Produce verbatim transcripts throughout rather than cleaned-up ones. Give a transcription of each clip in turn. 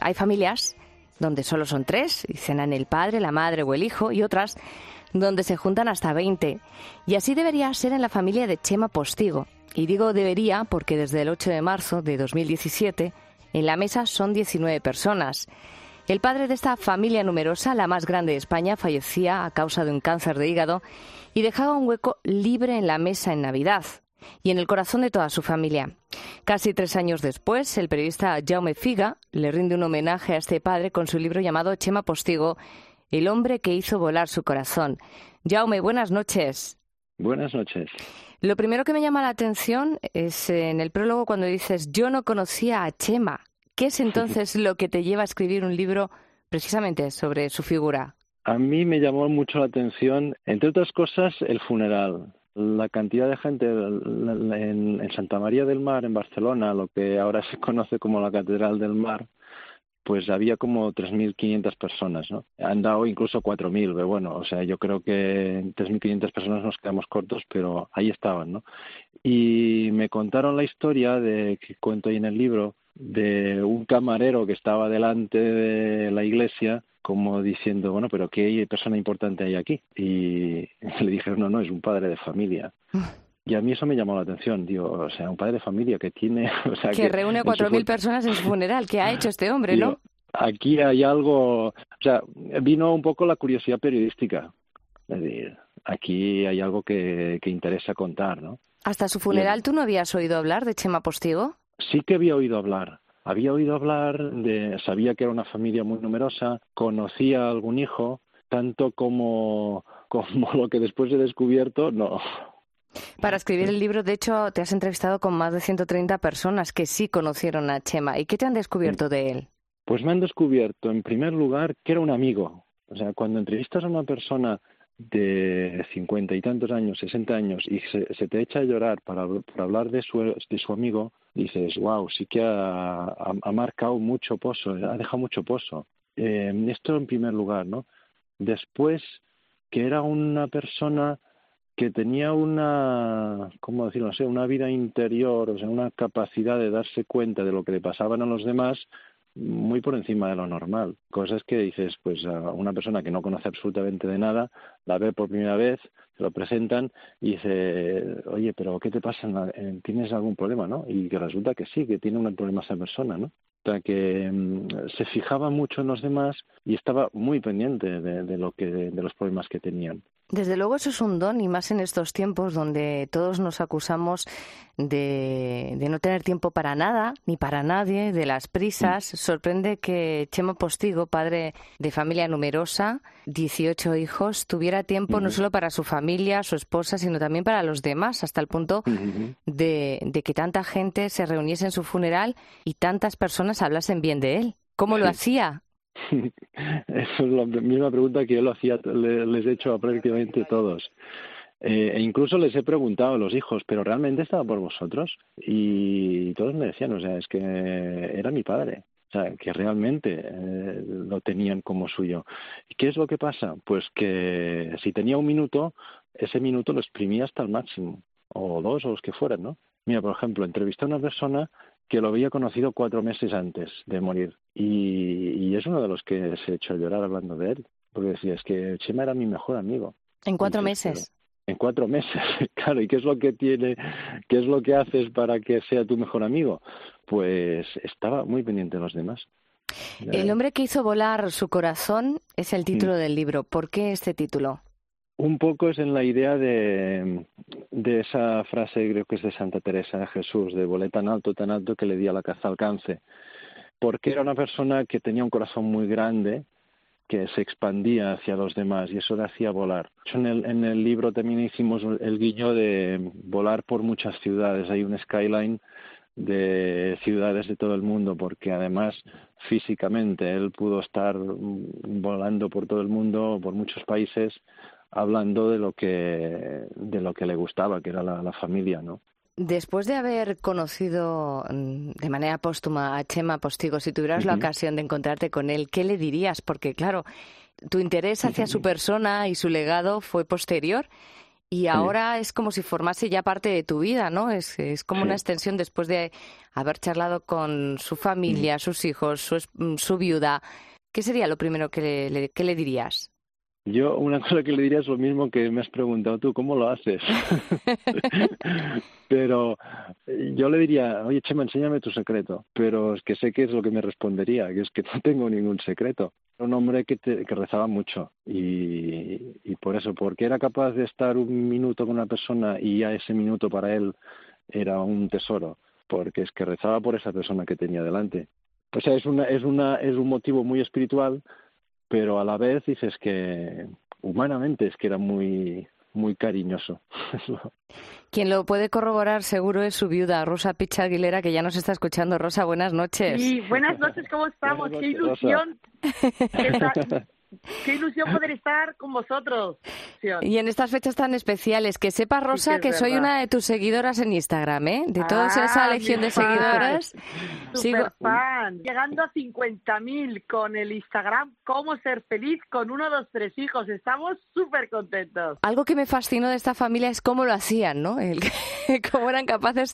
Hay familias donde solo son tres y cenan el padre, la madre o el hijo, y otras donde se juntan hasta veinte. Y así debería ser en la familia de Chema Postigo. Y digo debería porque desde el ocho de marzo de dos mil diecisiete en la mesa son diecinueve personas. El padre de esta familia numerosa, la más grande de España, fallecía a causa de un cáncer de hígado y dejaba un hueco libre en la mesa en Navidad y en el corazón de toda su familia. Casi tres años después, el periodista Jaume Figa le rinde un homenaje a este padre con su libro llamado Chema Postigo, el hombre que hizo volar su corazón. Jaume, buenas noches. Buenas noches. Lo primero que me llama la atención es en el prólogo cuando dices, yo no conocía a Chema. ¿Qué es entonces lo que te lleva a escribir un libro precisamente sobre su figura? A mí me llamó mucho la atención, entre otras cosas, el funeral. La cantidad de gente en, en Santa María del Mar, en Barcelona, lo que ahora se conoce como la Catedral del Mar, pues había como tres mil quinientas personas, ¿no? Han dado incluso cuatro mil, pero bueno, o sea, yo creo que en tres mil quinientas personas nos quedamos cortos, pero ahí estaban, ¿no? Y me contaron la historia de que cuento ahí en el libro, de un camarero que estaba delante de la iglesia como diciendo, bueno, pero ¿qué persona importante hay aquí? Y le dijeron, no, no, es un padre de familia. Y a mí eso me llamó la atención, digo, o sea, un padre de familia que tiene... O sea, que, que reúne cuatro mil personas en su funeral. ¿Qué ha hecho este hombre, digo, no? Aquí hay algo... O sea, vino un poco la curiosidad periodística. Es decir, aquí hay algo que, que interesa contar, ¿no? ¿Hasta su funeral tú no habías oído hablar de Chema Postigo? Sí que había oído hablar. Había oído hablar de... Sabía que era una familia muy numerosa, conocía a algún hijo, tanto como, como lo que después he descubierto, no. Para escribir el libro, de hecho, te has entrevistado con más de ciento treinta personas que sí conocieron a Chema. ¿Y qué te han descubierto de él? Pues me han descubierto, en primer lugar, que era un amigo. O sea, cuando entrevistas a una persona de cincuenta y tantos años, sesenta años, y se, se te echa a llorar para, para hablar de su, de su amigo, dices, wow, sí que ha, ha, ha marcado mucho pozo, ha dejado mucho pozo. Eh, esto en primer lugar, ¿no? Después, que era una persona que tenía una, ¿cómo decirlo? No sé, una vida interior, o sea, una capacidad de darse cuenta de lo que le pasaban a los demás muy por encima de lo normal. Cosas que dices, pues a una persona que no conoce absolutamente de nada, la ve por primera vez, se lo presentan y dice, oye, pero ¿qué te pasa? ¿Tienes algún problema, no? Y que resulta que sí, que tiene un problema esa persona, ¿no? O sea, que um, se fijaba mucho en los demás y estaba muy pendiente de, de lo que de, de los problemas que tenían. Desde luego eso es un don, y más en estos tiempos donde todos nos acusamos de, de no tener tiempo para nada, ni para nadie, de las prisas. Sí. Sorprende que Chema Postigo, padre de familia numerosa, dieciocho hijos, tuviera tiempo uh-huh. no solo para su familia, su esposa, sino también para los demás, hasta el punto uh-huh. de, de que tanta gente se reuniese en su funeral y tantas personas hablasen bien de él. ¿Cómo sí. lo hacía? Esa es la misma pregunta que yo lo hacía, les he hecho a prácticamente todos. Eh, e incluso les he preguntado a los hijos, ¿pero realmente estaba por vosotros? Y todos me decían, o sea, es que era mi padre. O sea, que realmente eh, lo tenían como suyo. ¿Y qué es lo que pasa? Pues que si tenía un minuto, ese minuto lo exprimía hasta el máximo. O dos, o los que fueran, ¿no? Mira, por ejemplo, entrevisté a una persona que lo había conocido cuatro meses antes de morir. Y, y es uno de los que se echó a llorar hablando de él. Porque decía, es que Chema era mi mejor amigo. ¿En cuatro meses? En cuatro meses, claro. ¿Y qué es lo que tiene, qué es lo que haces para que sea tu mejor amigo? Pues estaba muy pendiente de los demás. El hombre que hizo volar su corazón es el título mm. del libro. ¿Por qué este título? Un poco es en la idea de, de esa frase, creo que es de Santa Teresa de Jesús, de volé tan alto, tan alto que le di a la caza alcance. Porque era una persona que tenía un corazón muy grande, que se expandía hacia los demás y eso le hacía volar. En el, en el libro también hicimos el guiño de volar por muchas ciudades. Hay un skyline de ciudades de todo el mundo, porque además físicamente él pudo estar volando por todo el mundo, por muchos países, hablando de lo que de lo que le gustaba, que era la, la familia, ¿no? Después de haber conocido de manera póstuma a Chema Postigo, si tuvieras uh-huh. la ocasión de encontrarte con él, ¿qué le dirías? Porque, claro, tu interés hacia uh-huh. su persona y su legado fue posterior Y ahora es como si formase ya parte de tu vida, ¿no? Es, es como Sí. una extensión después de haber charlado con su familia, Mm. sus hijos, su, es- mm, su viuda. ¿Qué sería lo primero que le, le- que le dirías? Yo una cosa que le diría es lo mismo que me has preguntado tú, ¿cómo lo haces? Pero eh, yo le diría, oye, Chema, enséñame tu secreto. Pero es que sé que es lo que me respondería, que es que no tengo ningún secreto. Era un hombre que, te- que rezaba mucho y, y por eso, porque era capaz de estar un minuto con una persona y ya ese minuto para él era un tesoro, porque es que rezaba por esa persona que tenía delante. O sea, es una, es una, es un motivo muy espiritual, pero a la vez dices que humanamente es que era muy, muy cariñoso. Quien lo puede corroborar seguro es su viuda, Rosa Picha Aguilera, que ya nos está escuchando. Rosa, buenas noches. Sí, buenas noches, ¿cómo estamos? Buenas Qué noches, Rosa. ilusión, qué, ta- qué ilusión poder estar con vosotros. Sion. Y en estas fechas tan especiales, que sepa, Rosa, Sí que que, es soy verdad. una de tus seguidoras en Instagram, ¿eh? De toda esa Ah, legión mi de fan. seguidoras. sigo... Super fan. Llegando a cincuenta mil con el Instagram, cómo ser feliz con uno, dos, tres hijos. Estamos súper contentos. Algo que me fascinó de esta familia es cómo lo hacían, ¿no? El, cómo eran capaces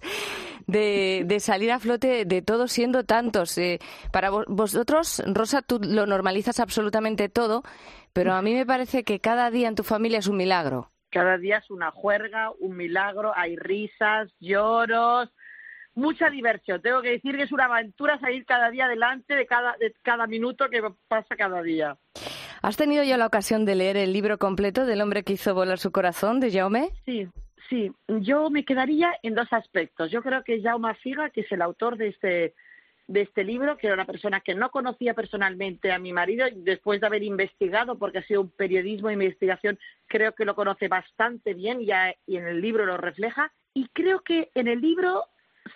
de, de salir a flote de todos siendo tantos. Eh, para vo- vosotros, Rosa, tú lo normalizas absolutamente todo, pero a mí me parece que cada día en tu familia es un milagro. Cada día es una juerga, un milagro, hay risas, lloros, mucha diversión. Tengo que decir que es una aventura salir cada día adelante de cada, de cada minuto que pasa cada día. ¿Has tenido ya la ocasión de leer el libro completo del hombre que hizo volar su corazón, de Jaume? Sí, sí. Yo me quedaría en dos aspectos. Yo creo que Jaume Figa, que es el autor de este de este libro, que era una persona que no conocía personalmente a mi marido, después de haber investigado, porque ha sido un periodismo de investigación, creo que lo conoce bastante bien y, ya, y en el libro lo refleja. Y creo que en el libro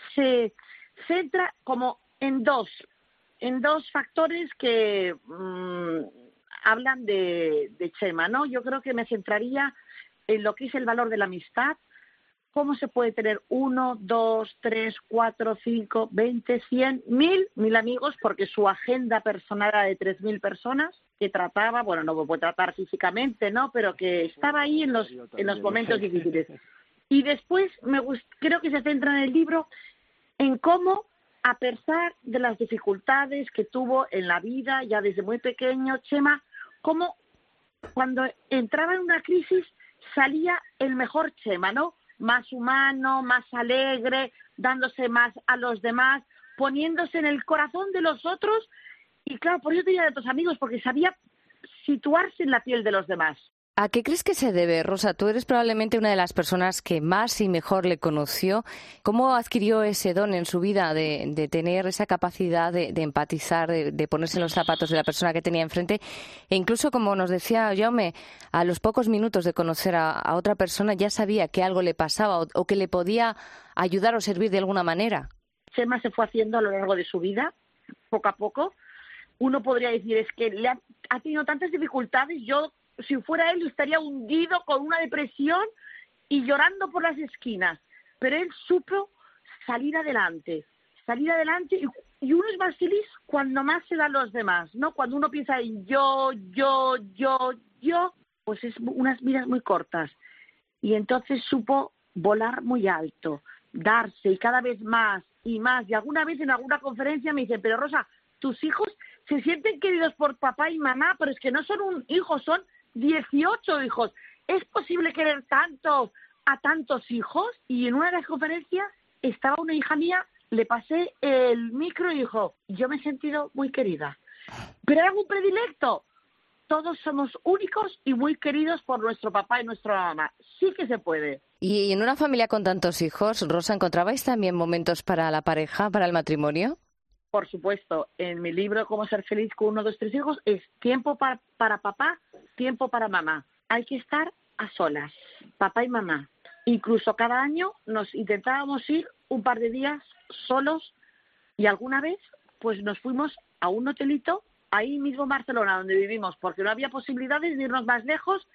se centra como en dos, en dos factores que mmm, hablan de, de Chema, ¿no? Yo creo que me centraría en lo que es el valor de la amistad, cómo se puede tener uno, dos, tres, cuatro, cinco, veinte, cien, mil, mil amigos, porque su agenda personal era de tres mil personas que trataba, bueno, no puede tratar físicamente, ¿no? Pero que estaba ahí en los, en los momentos difíciles. Y después me gust- creo que se centra en el libro en cómo, a pesar de las dificultades que tuvo en la vida, ya desde muy pequeño, Chema, cómo cuando entraba en una crisis salía el mejor Chema, ¿no? Más humano, más alegre, dándose más a los demás, poniéndose en el corazón de los otros. Y claro, por eso tenía de tus amigos, porque sabía situarse en la piel de los demás. ¿A qué crees que se debe, Rosa? Tú eres probablemente una de las personas que más y mejor le conoció. ¿Cómo adquirió ese don en su vida de, de tener esa capacidad de, de empatizar, de, de ponerse en los zapatos de la persona que tenía enfrente? E incluso, como nos decía Jaume, a los pocos minutos de conocer a, a otra persona ya sabía que algo le pasaba o, o que le podía ayudar o servir de alguna manera. Chema se fue haciendo a lo largo de su vida, poco a poco. Uno podría decir, es que le ha, ha tenido tantas dificultades, yo... si fuera él estaría hundido con una depresión y llorando por las esquinas, pero él supo salir adelante, salir adelante y, y uno es más feliz cuando más se da a los demás, ¿no? Cuando uno piensa en yo, yo, yo, yo, pues es unas miras muy cortas y entonces supo volar muy alto, darse y cada vez más y más y alguna vez en alguna conferencia me dicen, pero Rosa, tus hijos se sienten queridos por papá y mamá, pero es que no son un hijo, son dieciocho hijos. ¿Es posible querer tanto a tantos hijos? Y en una de las conferencias estaba una hija mía, le pasé el micro y dijo, yo me he sentido muy querida. ¿Pero hay algún predilecto? Todos somos únicos y muy queridos por nuestro papá y nuestra mamá. Sí que se puede. Y en una familia con tantos hijos, Rosa, ¿encontrabais también momentos para la pareja, para el matrimonio? Por supuesto, en mi libro Cómo ser feliz con uno, dos, tres hijos es tiempo para, para papá, tiempo para mamá. Hay que estar a solas, papá y mamá. Incluso cada año nos intentábamos ir un par de días solos y alguna vez pues nos fuimos a un hotelito ahí mismo en Barcelona donde vivimos porque no había posibilidades de irnos más lejos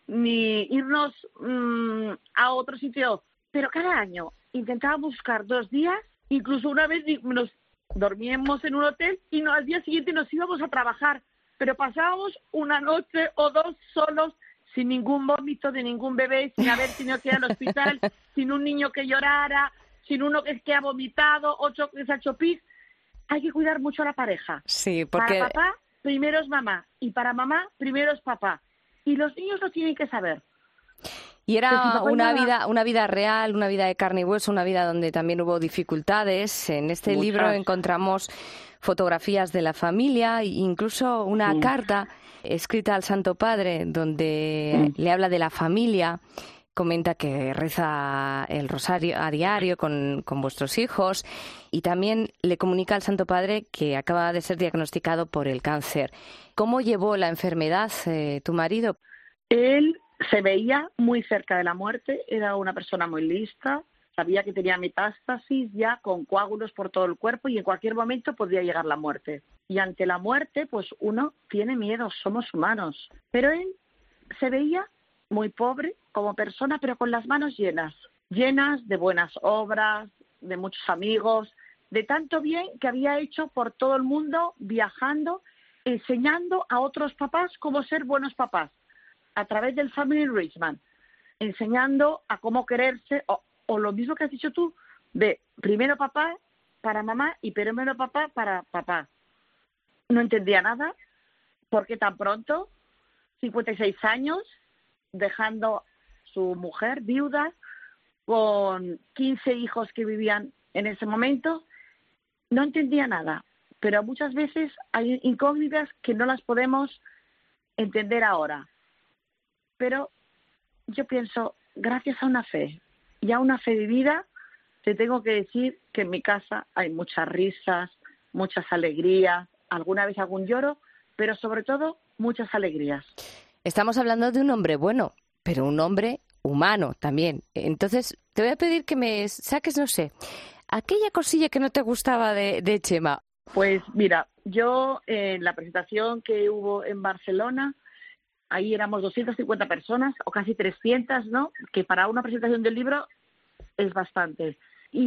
ni irnos mmm, a otro sitio. Pero cada año intentábamos buscar dos días, incluso una vez nos dormíamos en un hotel y no, al día siguiente nos íbamos a trabajar, pero pasábamos una noche o dos solos sin ningún vómito de ningún bebé, sin haber tenido que ir al hospital, sin un niño que llorara, sin uno que, que ha vomitado, ocho que se ha hecho pis. Hay que cuidar mucho a la pareja. Sí, porque... Para papá, primero es mamá, y para mamá, primero es papá. Y los niños lo tienen que saber. Y era si una nada... vida, una vida real, una vida de carne y hueso, una vida donde también hubo dificultades. En este Muchas. libro encontramos fotografías de la familia e incluso una mm. carta escrita al Santo Padre donde mm. le habla de la familia. Comenta que reza el rosario a diario con, con vuestros hijos y también le comunica al Santo Padre que acaba de ser diagnosticado por el cáncer. ¿Cómo llevó la enfermedad eh, tu marido? Él se veía muy cerca de la muerte, era una persona muy lista, sabía que tenía metástasis ya con coágulos por todo el cuerpo y en cualquier momento podría llegar la muerte. Y ante la muerte, pues uno tiene miedo, somos humanos. Pero él se veía muy pobre como persona, pero con las manos llenas, llenas de buenas obras, de muchos amigos, de tanto bien que había hecho por todo el mundo, viajando, enseñando a otros papás cómo ser buenos papás, a través del Family Enrichment, enseñando a cómo quererse, o, o lo mismo que has dicho tú, de primero papá para mamá y primero papá para papá. No entendía nada, porque tan pronto, cincuenta y seis años, dejando su mujer viuda, con quince hijos que vivían en ese momento, no entendía nada. Pero muchas veces hay incógnitas que no las podemos entender ahora. Pero yo pienso, gracias a una fe y a una fe vivida, te tengo que decir que en mi casa hay muchas risas, muchas alegrías, alguna vez algún lloro, pero sobre todo muchas alegrías. Estamos hablando de un hombre bueno, pero un hombre humano también. Entonces, te voy a pedir que me saques, no sé, aquella cosilla que no te gustaba de, de Chema. Pues mira, yo en la presentación que hubo en Barcelona, ahí éramos doscientas cincuenta personas, o casi trescientas, ¿no? Que para una presentación del libro es bastante.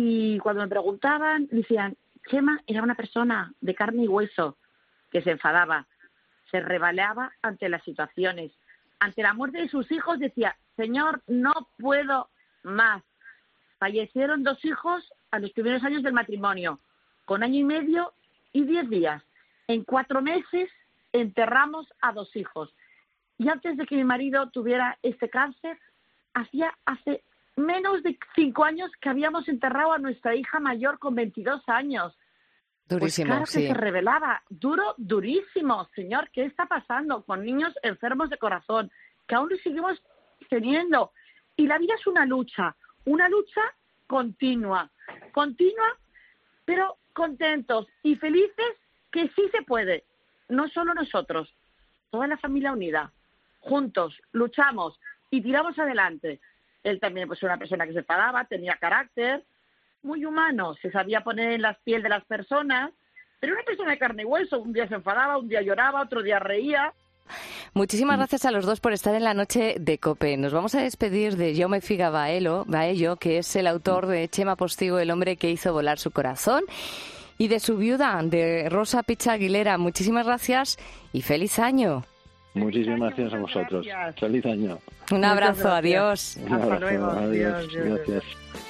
Y cuando me preguntaban, decían, Chema era una persona de carne y hueso, que se enfadaba, se rebaleaba ante las situaciones. Ante la muerte de sus hijos decía, Señor, no puedo más. Fallecieron dos hijos a los primeros años del matrimonio, con año y medio y diez días. En cuatro meses enterramos a dos hijos. Y antes de que mi marido tuviera este cáncer, hacía hace menos de cinco años que habíamos enterrado a nuestra hija mayor con veintidós años. Durísimo, pues claro que sí. se revelaba, duro, durísimo, señor, ¿qué está pasando con niños enfermos de corazón? Que aún lo seguimos teniendo. Y la vida es una lucha, una lucha continua, continua, pero contentos y felices que sí se puede. No solo nosotros, toda la familia unida, juntos, luchamos y tiramos adelante. Él también pues era una persona que se enfadaba, tenía carácter, muy humano, se sabía poner en la piel de las personas, pero una persona de carne y hueso, un día se enfadaba, un día lloraba, otro día reía. Muchísimas gracias a los dos por estar en la noche de COPE. Nos vamos a despedir de Jaume Figa Baello, Baello, que es el autor de Chema Postigo, el hombre que hizo volar su corazón, y de su viuda, de Rosa Picha Aguilera. Muchísimas gracias y feliz año. Muchísimas gracias a vosotros. Feliz año. Un abrazo, adiós. Un abrazo, adiós. Gracias.